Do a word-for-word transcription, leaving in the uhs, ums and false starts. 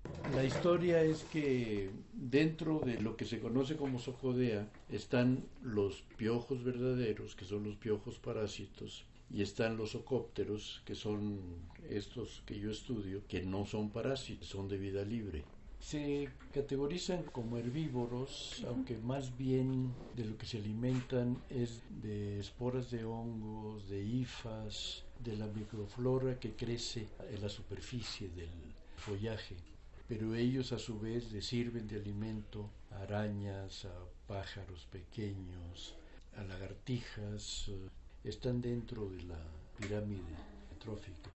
La historia es que dentro de lo que se conoce como socodea están los piojos verdaderos, que son los piojos parásitos, y están los ocópteros, que son estos que yo estudio, que no son parásitos, son de vida libre. Se categorizan como herbívoros, aunque más bien de lo que se alimentan es de esporas de hongos, de hifas, de la microflora que crece en la superficie del follaje. Pero ellos a su vez les sirven de alimento a arañas, a pájaros pequeños, a lagartijas, están dentro de la pirámide trófica.